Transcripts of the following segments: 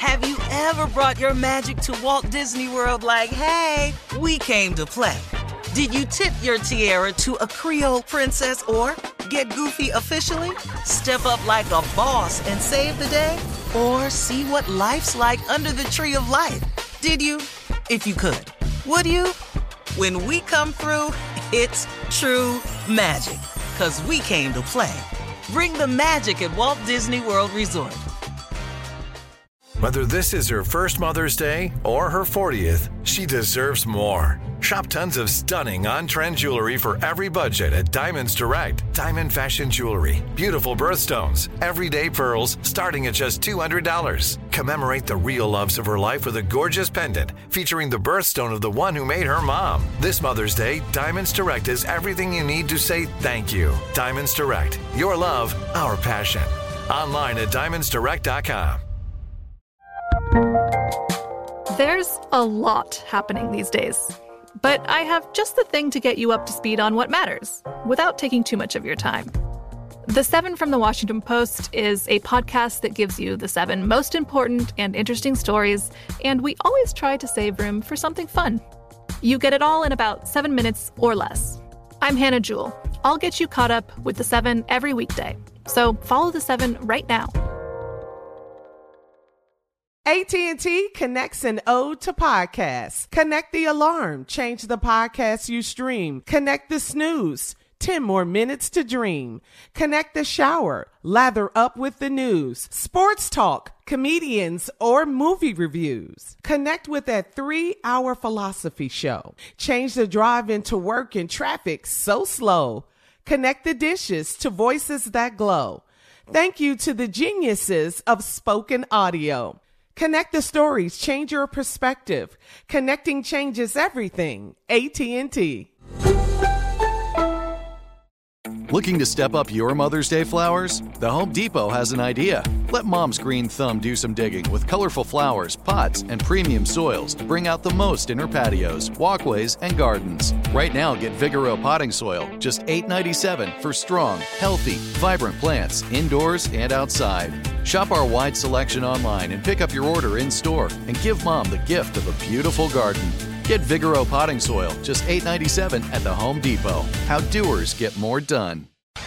Have you ever brought your magic to Walt Disney World like, hey, we came to play? Did you tip your tiara to a Creole princess or get goofy officially? Step up like a boss and save the day? Or see what life's like under the tree of life? Did you? If you could. Would you? When we come through, it's true magic. 'Cause we came to play. Bring the magic at Walt Disney World Resort. Whether this is her first Mother's Day or her 40th, she deserves more. Shop tons of stunning on-trend jewelry for every budget at Diamonds Direct. Diamond fashion jewelry, beautiful birthstones, everyday pearls starting at just $200. Commemorate the real loves of her life with a gorgeous pendant featuring the birthstone of the one who made her mom. This Mother's Day, Diamonds Direct is everything you need to say thank you. Diamonds Direct, your love, our passion. Online at diamondsdirect.com. There's a lot happening these days, but I have just the thing to get you up to speed on what matters without taking too much of your time. The 7 from the Washington Post is a podcast that gives you the 7 most important and interesting stories, and we always try to save room for something fun. You get it all in about 7 minutes or less. I'm Hannah Jewell. I'll get you caught up with the 7 every weekday. So follow the 7 right now. AT&T connects an ode to podcasts. Connect the alarm. Change the podcast you stream. Connect the snooze. 10 more minutes to dream. Connect the shower. Lather up with the news. Sports talk, comedians, or movie reviews. Connect with that 3-hour philosophy show. Change the drive into work in traffic so slow. Connect the dishes to voices that glow. Thank you to the geniuses of spoken audio. Connect the stories, change your perspective. Connecting changes everything. AT&T. Looking to step up your Mother's Day flowers? The Home Depot has an idea. Let Mom's green thumb do some digging with colorful flowers, pots, and premium soils to bring out the most in her patios, walkways, and gardens. Right now, get Vigoro potting soil, just $8.97 for strong, healthy, vibrant plants indoors and outside. Shop our wide selection online and pick up your order in-store and give Mom the gift of a beautiful garden. Get Vigoro potting soil, just $8.97 at the Home Depot. How doers get more done.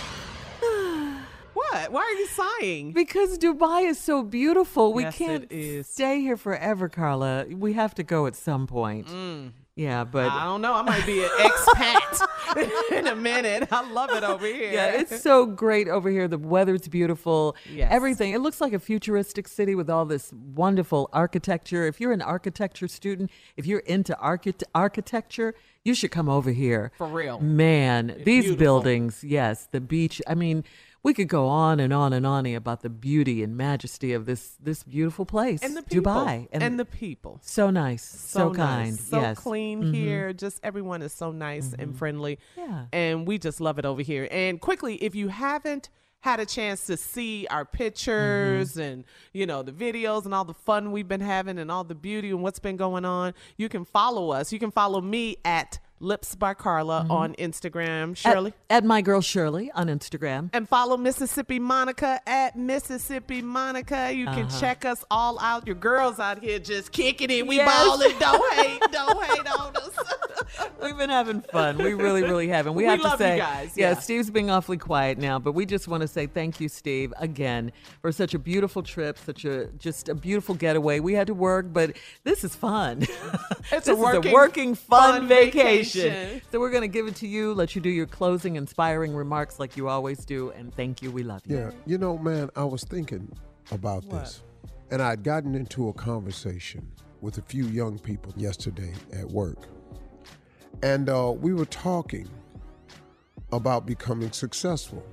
What? Why are you sighing? Because Dubai is so beautiful. We Yes, can't it is. stay here forever, Carla. We have to go at some point. Yeah, but I don't know. I might be an expat in a minute. I love it over here. yeah, it's so great over here. The weather's beautiful. Yes. Everything. It looks like a futuristic city with all this wonderful architecture. If you're an architecture student, if you're into architecture, you should come over here. For real. Man, these beautiful. buildings, yes, the beach. I mean, we could go on and on and on about the beauty and majesty of this beautiful place, And the people. Dubai, And the people. so nice, so kind, nice, so yes, clean here. Just everyone is so nice and friendly. Yeah. And we just love it over here. And quickly, if you haven't had a chance to see our pictures and, you know, the videos and all the fun we've been having and all the beauty and what's been going on, you can follow us. You can follow me at Lips by Carla on Instagram. Shirley. At my girl Shirley on Instagram. And follow Mississippi Monica at Mississippi Monica. You can check us all out. Your girls out here just kicking it. We Yes. balling. Don't hate on us. We've been having fun. We really, really have. And we We have to love you say, guys. yeah, Yeah. Steve's being awfully quiet now, but we just want to say thank you, Steve, again, for such a beautiful trip, just a beautiful getaway. We had to work, but this is fun. It's This a is a working fun vacation. vacation. So we're going to give it to you, let you do your closing, inspiring remarks like you always do, and thank you. We love you. Yeah, you know, man, I was thinking about this, and I'd gotten into a conversation with a few young people yesterday at work, and we were talking about becoming successful.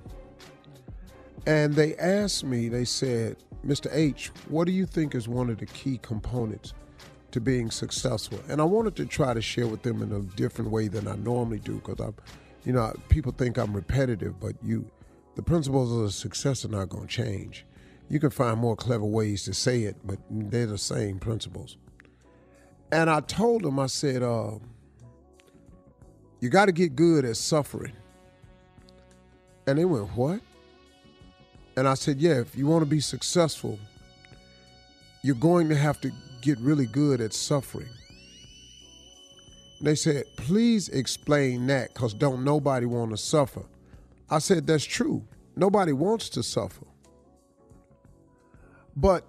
And they asked me, they said, Mr. H, what do you think is one of the key components to being successful? And I wanted to try to share with them in a different way than I normally do, because people think I'm repetitive, but the principles of success are not going to change. You can find more clever ways to say it, but they're the same principles. And I told them, I said, you got to get good at suffering. And they went, what? And I said, yeah, if you want to be successful, you're going to have to get really good at suffering. And they said, please explain that, because don't nobody want to suffer. I said, that's true. Nobody wants to suffer. But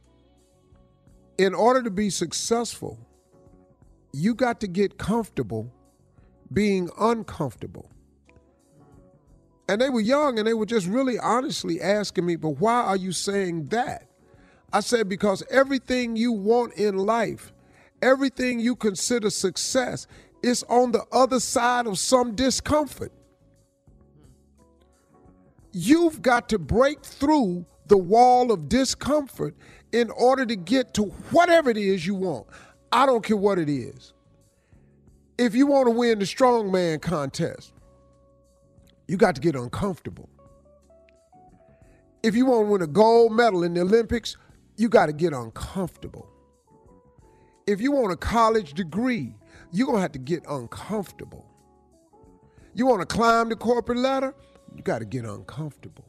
in order to be successful, you got to get comfortable being uncomfortable. And they were young, and they were just really honestly asking me, but why are you saying that? I said, because everything you want in life, everything you consider success, is on the other side of some discomfort. You've got to break through the wall of discomfort in order to get to whatever it is you want. I don't care what it is. If you want to win the strongman contest, you got to get uncomfortable. If you want to win a gold medal in the Olympics, you got to get uncomfortable. If you want a college degree, you're going to have to get uncomfortable. You want to climb the corporate ladder, you got to get uncomfortable.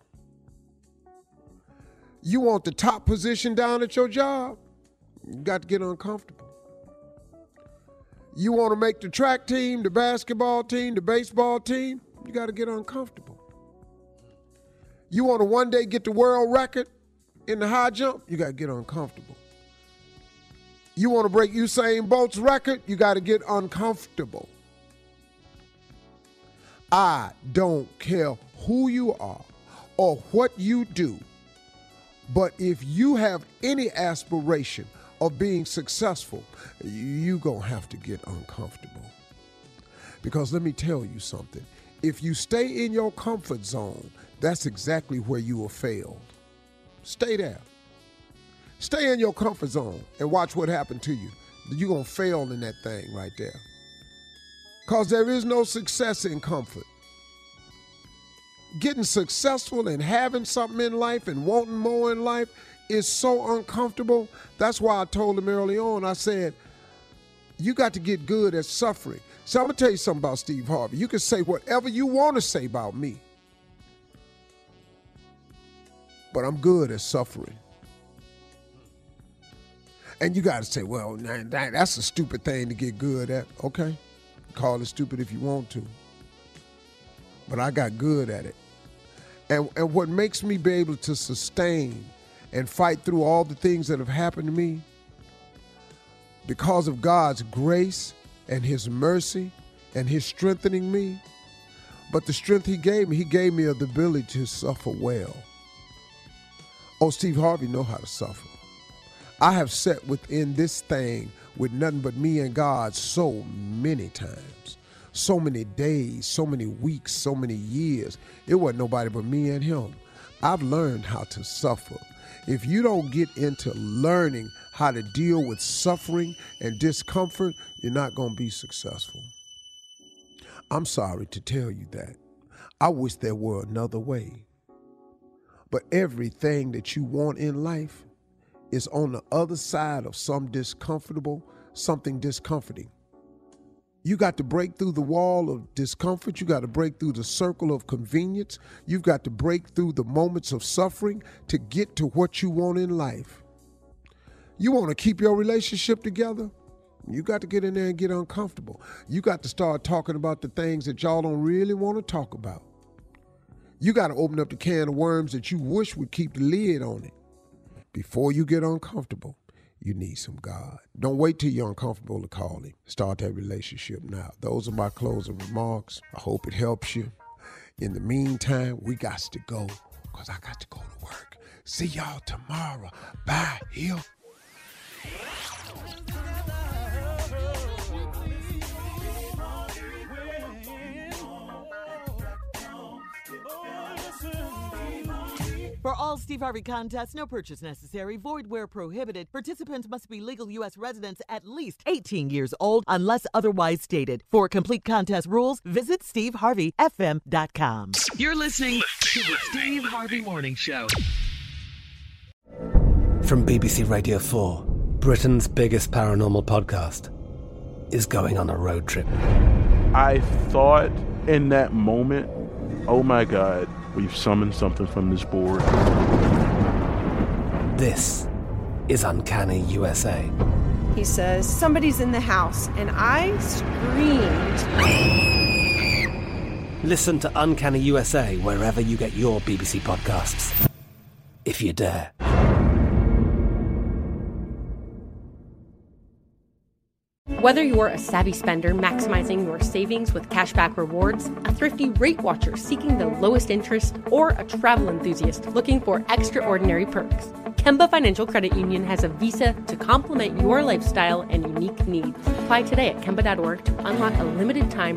You want the top position down at your job, you got to get uncomfortable. You want to make the track team, the basketball team, the baseball team, you got to get uncomfortable. You want to one day get the world record in the high jump, you got to get uncomfortable. You want to break Usain Bolt's record, you got to get uncomfortable. I don't care who you are or what you do, but if you have any aspiration of being successful, you're going to have to get uncomfortable. Because let me tell you something. If you stay in your comfort zone, that's exactly where you will fail. Stay there. Stay in your comfort zone and watch what happens to you. You're going to fail in that thing right there. Because there is no success in comfort. Getting successful and having something in life and wanting more in life is so uncomfortable. That's why I told him early on, I said, you got to get good at suffering. So I'm going to tell you something about Steve Harvey. You can say whatever you want to say about me, but I'm good at suffering. And you got to say, well, that's a stupid thing to get good at. Okay, call it stupid if you want to. But I got good at it. And what makes me be able to sustain and fight through all the things that have happened to me, because of God's grace and his mercy and his strengthening me, but the strength he gave me the ability to suffer well. Oh, Steve Harvey know how to suffer. I have sat within this thing with nothing but me and God so many times, so many days, so many weeks, so many years. It wasn't nobody but me and him. I've learned how to suffer. If you don't get into learning how to deal with suffering and discomfort, you're not going to be successful. I'm sorry to tell you that. I wish there were another way. But everything that you want in life is on the other side of something discomforting. You got to break through the wall of discomfort. You got to break through the circle of convenience. You've got to break through the moments of suffering to get to what you want in life. You want to keep your relationship together? You got to get in there and get uncomfortable. You got to start talking about the things that y'all don't really want to talk about. You got to open up the can of worms that you wish would keep the lid on it. Before you get uncomfortable, you need some God. Don't wait till you're uncomfortable to call him. Start that relationship now. Those are my closing remarks. I hope it helps you. In the meantime, we got to go because I got to go to work. See y'all tomorrow. Bye. Here. For all Steve Harvey contests, no purchase necessary, void where prohibited. Participants must be legal U.S. residents at least 18 years old unless otherwise stated. For complete contest rules, visit SteveHarveyFM.com. You're listening to the Steve Harvey Morning Show. From BBC Radio 4, Britain's biggest paranormal podcast is going on a road trip. I thought in that moment, oh my God, we've summoned something from this board. This is Uncanny USA. He says, somebody's in the house, and I screamed. Listen to Uncanny USA wherever you get your BBC podcasts, if you dare. Whether you're a savvy spender maximizing your savings with cashback rewards, a thrifty rate watcher seeking the lowest interest, or a travel enthusiast looking for extraordinary perks, Kemba Financial Credit Union has a visa to complement your lifestyle and unique needs. Apply today at Kemba.org to unlock a limited-time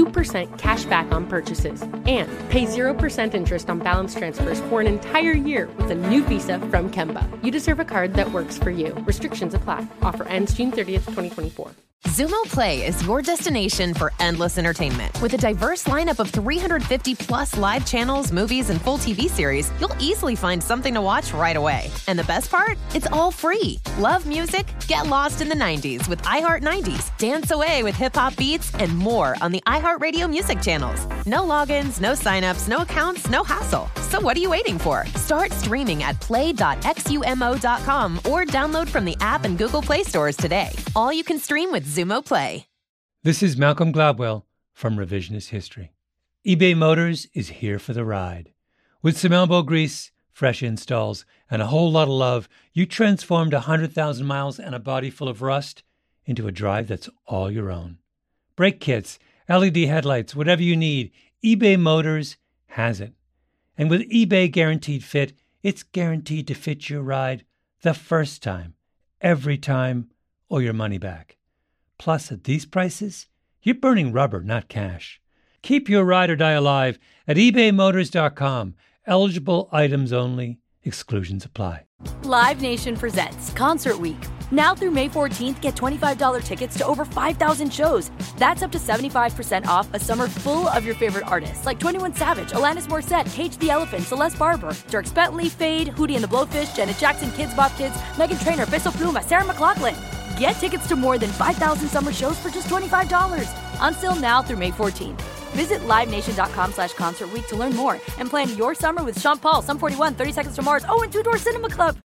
2% cash back on purchases and pay 0% interest on balance transfers for an entire year with a new visa from Kemba. You deserve a card that works for you. Restrictions apply. Offer ends June 30th, 2024. Xumo Play is your destination for endless entertainment. With a diverse lineup of 350-plus live channels, movies, and full TV series, you'll easily find something to watch right away. And the best part? It's all free. Love music? Get lost in the 90s with iHeart 90s, dance away with hip-hop beats, and more on the iHeartRadio music channels. No logins, no signups, no accounts, no hassle. So what are you waiting for? Start streaming at play.xumo.com or download from the app and Google Play stores today. All you can stream with Xumo Play. This is Malcolm Gladwell from Revisionist History. eBay Motors is here for the ride. With some elbow grease, fresh installs, and a whole lot of love, you transformed 100,000 miles and a body full of rust into a drive that's all your own. Brake kits, LED headlights, whatever you need, eBay Motors has it. And with eBay Guaranteed Fit, it's guaranteed to fit your ride the first time, every time, or your money back. Plus, at these prices, you're burning rubber, not cash. Keep your ride or die alive at ebaymotors.com. Eligible items only. Exclusions apply. Live Nation presents Concert Week. Now through May 14th, get $25 tickets to over 5,000 shows. That's up to 75% off a summer full of your favorite artists like 21 Savage, Alanis Morissette, Cage the Elephant, Celeste Barber, Dierks Bentley, Fade, Hootie and the Blowfish, Janet Jackson, Kidz Bop Kids, Meghan Trainor, Peso Pluma, Sarah McLachlan. Get tickets to more than 5,000 summer shows for just $25. Until now through May 14th. Visit LiveNation.com/Concert Week to learn more and plan your summer with Sean Paul, Sum 41, 30 Seconds to Mars, and Two Door Cinema Club.